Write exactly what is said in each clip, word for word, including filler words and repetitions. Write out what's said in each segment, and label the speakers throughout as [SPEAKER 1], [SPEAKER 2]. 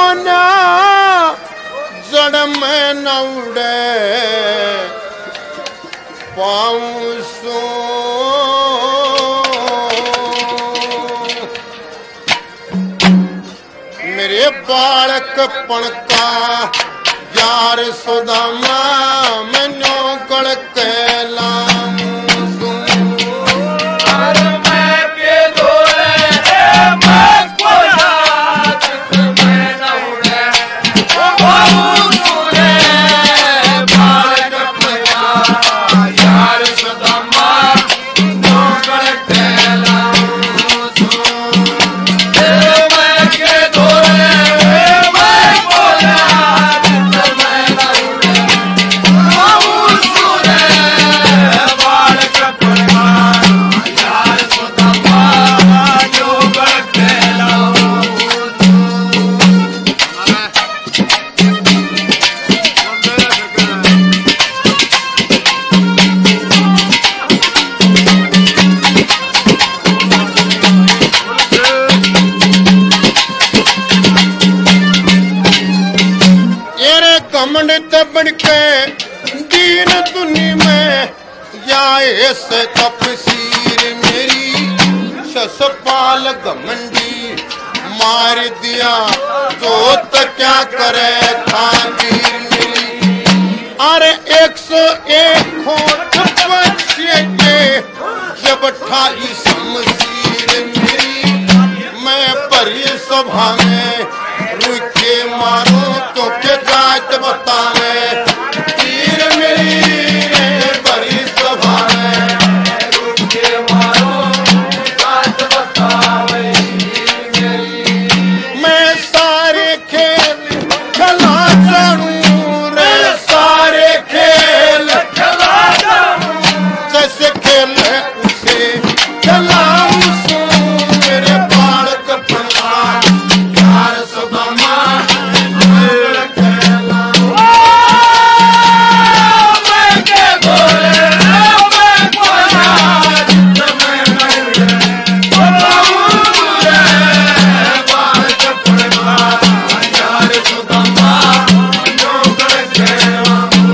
[SPEAKER 1] माना जड़ में न उड़े पाऊं सो मेरे बालकपन का यार सुदामा मैनू गड़ के लाऊं सो अरे मैं के धोले मैं को याद में न उड़े पाऊं सुने बालकपन का यार सुदामा मैनू गड़ के लाऊं सो मैं के धोले मैं को याद में न उड़े पाऊं सुने बालकपन का यार सुदामा मैनू गड़ के लाऊं येरे कमंड तबड़ के दीन दुनी में या ऐसे तपसीर मेरी ससपाल घमंडी मार दिया तो त क्या करे था वीर मेरी अरे एक सौ एक खोट बच्चे के जब ठाई शमशीर मेरी मैं परी सभा में रुके मारो तो के जात बतावे तीर मेरी परी सभा में रुके मारो जात बतावे मैं सारे खेल खिला जानू रे सारे खेल खिला जानू जैसे खेल है उसे खिलाऊं सो मेरे बालकपन का यार सुदामा गड़ के लाऊं मैं के धोले मैं को याद में न उड़े पाऊं सुने बालकपन का यार सुदामा मैनू गड़ के लाऊं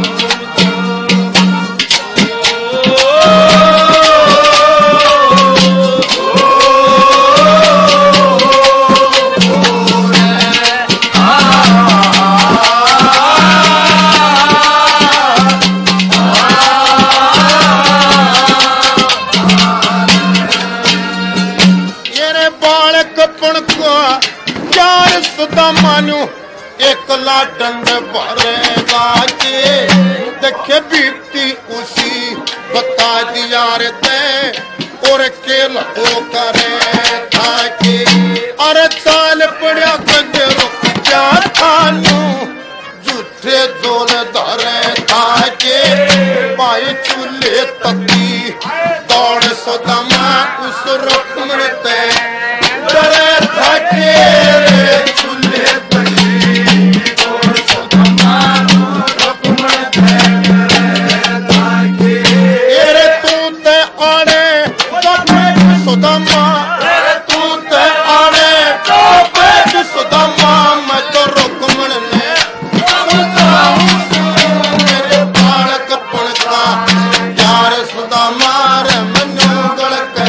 [SPEAKER 1] येरे बालकपन का यार सुदामा नू एकला डंड भरेगा के देखे बीती उसी बता दिया रे ते और केल हो करे था के अरे ताल पड़ा कद रुक जा थानू झूठे जोल धरे था के पाए चूल्हे तकी दौड़ सुदामा उस रुक्मण ते डरे था के चूल्हे तकी दौड़ सुदामा रुक्मण ते डरे था के एरे तू ते आड़े सफेद सुदामा तू ते आड़े सफेद सुदामा मैं तो रुक्मण ने सुनाऊं मेरे बालकपन का यार सुदामा रे मैनू गड़ के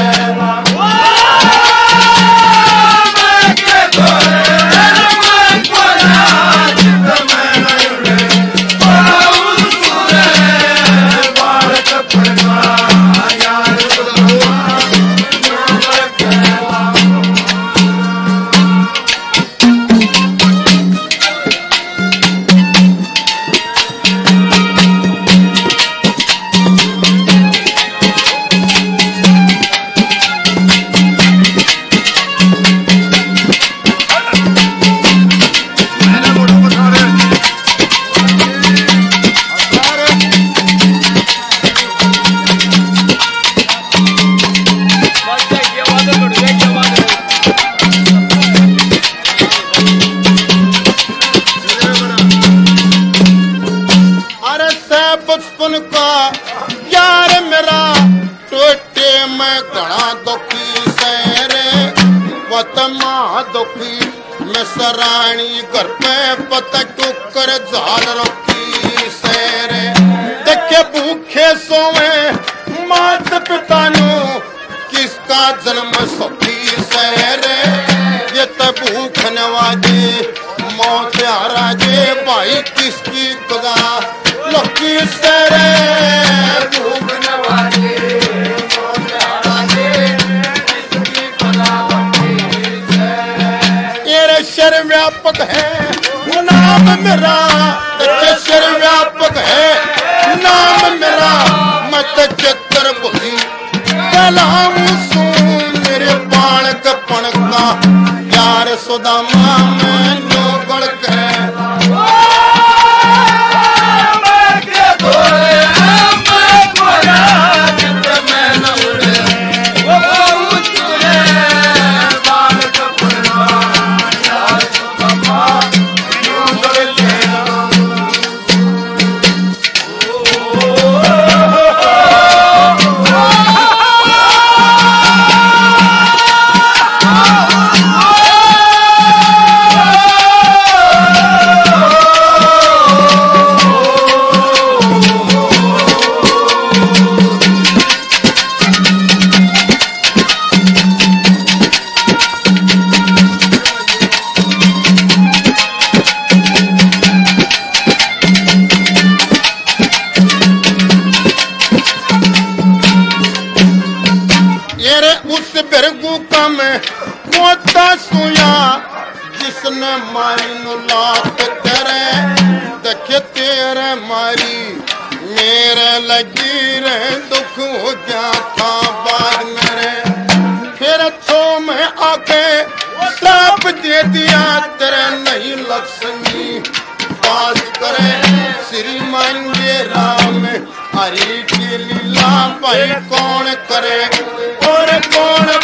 [SPEAKER 1] मैं के धोले मैं को याद में न उड़े पाऊं सुने बालकपन का यार सुदामा मैनू गड़ के लाऊं बचपन का यार मेरा टोटे में घना दुखी सैरे वत मां दुखी में सराणी घर पे पता टोकर झाल रखी सेरे देखे भूखे सोवे मात पिता नु किसका जन्म सखी सेरे ये तो भूख नवाजे मौत हराजे भाई किसकी कदा लकी सेरे भूख नवाजे मौत हराजे किसकी कदा लकी सेरे ये शर व्यापक है नाम मेरा शर व्यापक है नाम मेरा मत चित्र बोली कलाम सुन मेरे बाण कपण का यार सुदामा में नोगल के जिसने मारी नु लात करे देखे तेरे मारी मेरे लगी रहे दुख हो जाता बाद मेरे फिर तो मैं आके साप दे दिया तेरे नहीं लक्ष्मी पास करे श्री मांगे राम हरि की लीला भाई कौन करे और कौन